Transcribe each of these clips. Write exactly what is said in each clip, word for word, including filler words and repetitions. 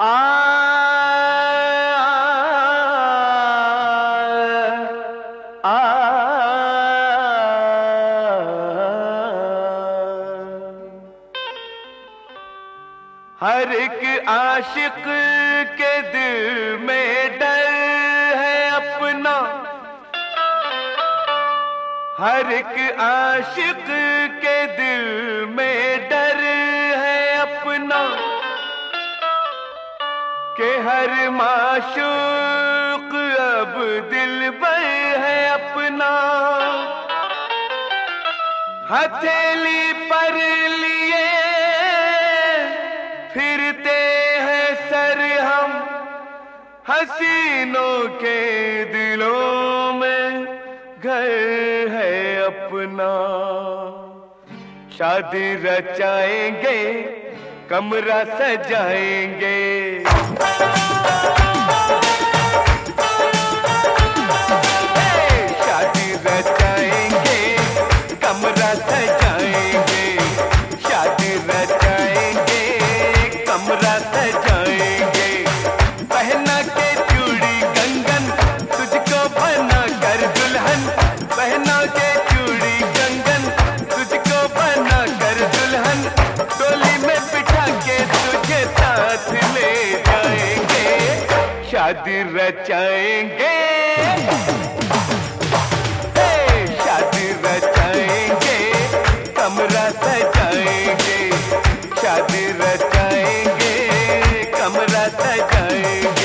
आ आ हर एक आशिक के दिल में डर है अपना, हर एक आशिक के दिल में डर है अपना, कि हर माशूक अब दिलबर है अपना। हथेली पर लिए फिरते हैं सर हम, हसीनों के दिलों में घर है अपना। शादी रचाएंगे, कमरा सजाएंगे, शादी रचाएंगे, कमरा सजाएंगे, शादी रचाएंगे, कमरा सजाएंगे। पहना के चूड़ी कंगन तुझको बना कर दुल्हन, पहना के चूड़ी कंगन तुझको बना कर दुल्हन। डोली में बिठा के तुझे साथ ले जाएंगे, शादी रचाएंगे, शादी रचाएंगे, कमरा सजाएंगे, शादी रचाएंगे, कमरा सजाएंगे।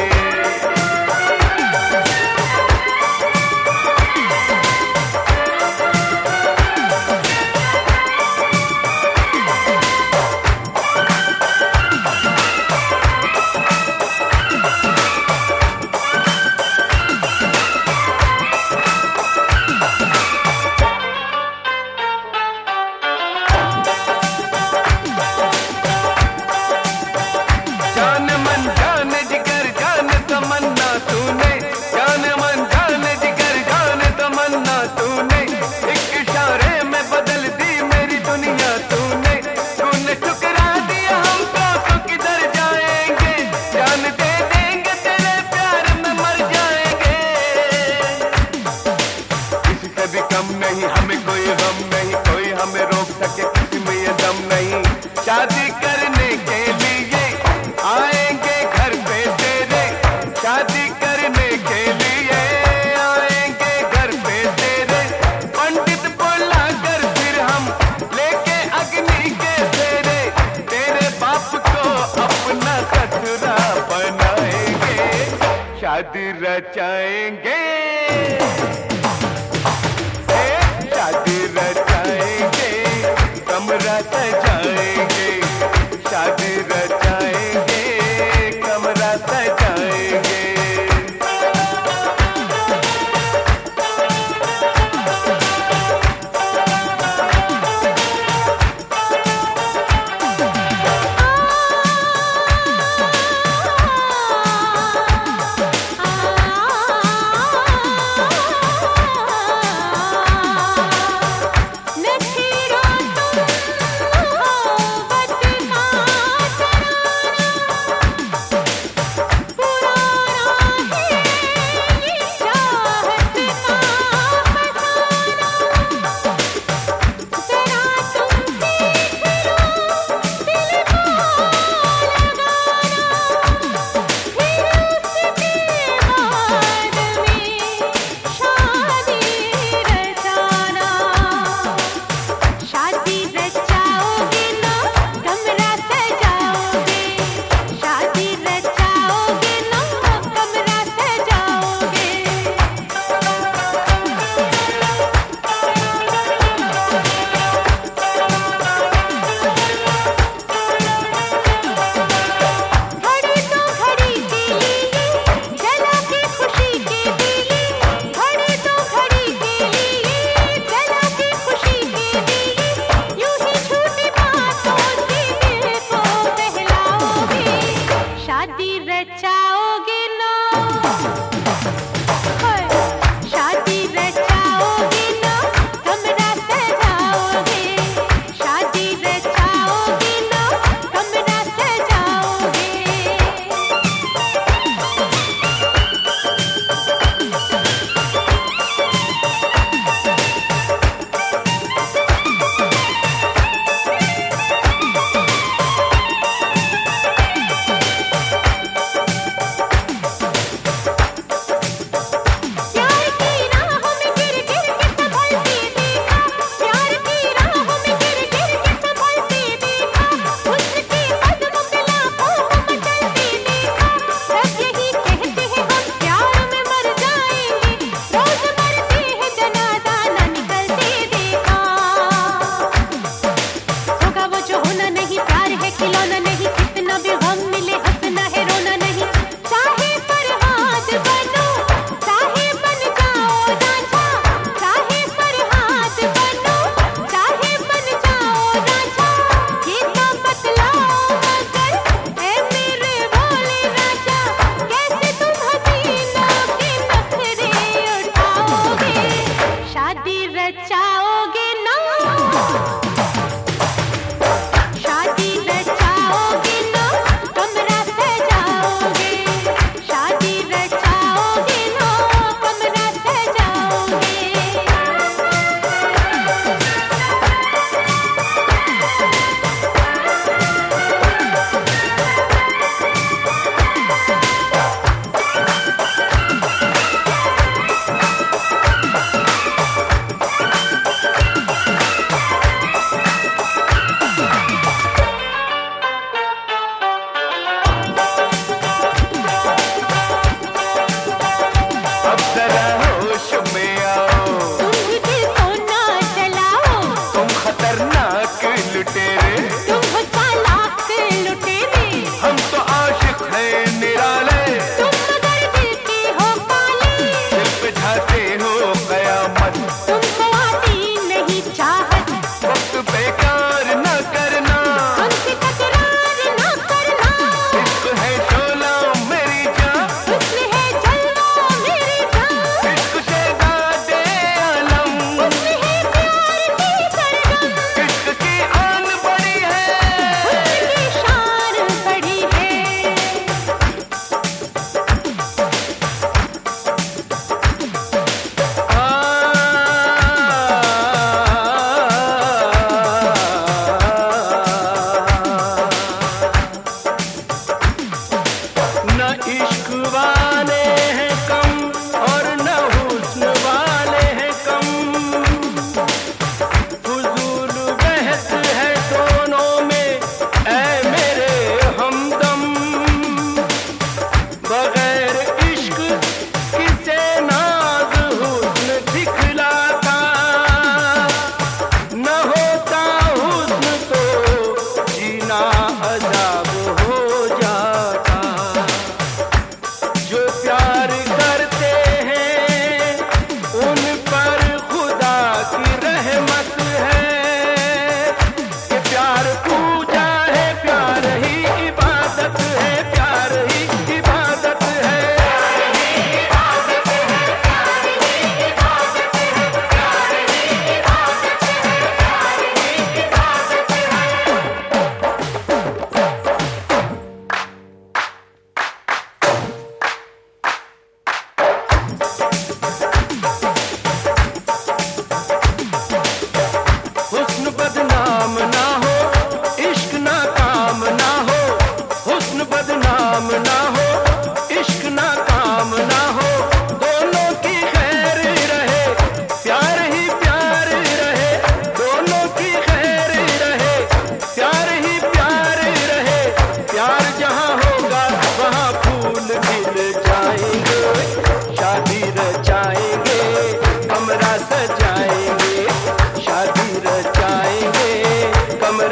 हमें कोई गम नहीं, कोई हमें रोक सके किसी में ये दम नहीं। शादी करने के लिए आएंगे घर पे तेरे, शादी करने के लिए आएंगे घर पे तेरे। पंडित बुला कर फिर हम लेके अग्नि के फेरे, तेरे बाप को अपना ससुरा बनाएंगे, शादी रचाएंगे, शादी रचाएंगे, कमरा सजाएंगे, शादी रचाएंगे, कमरा सजाएंगे।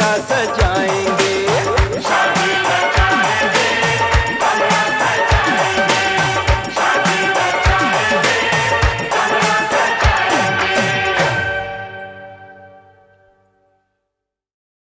सजाएंगे।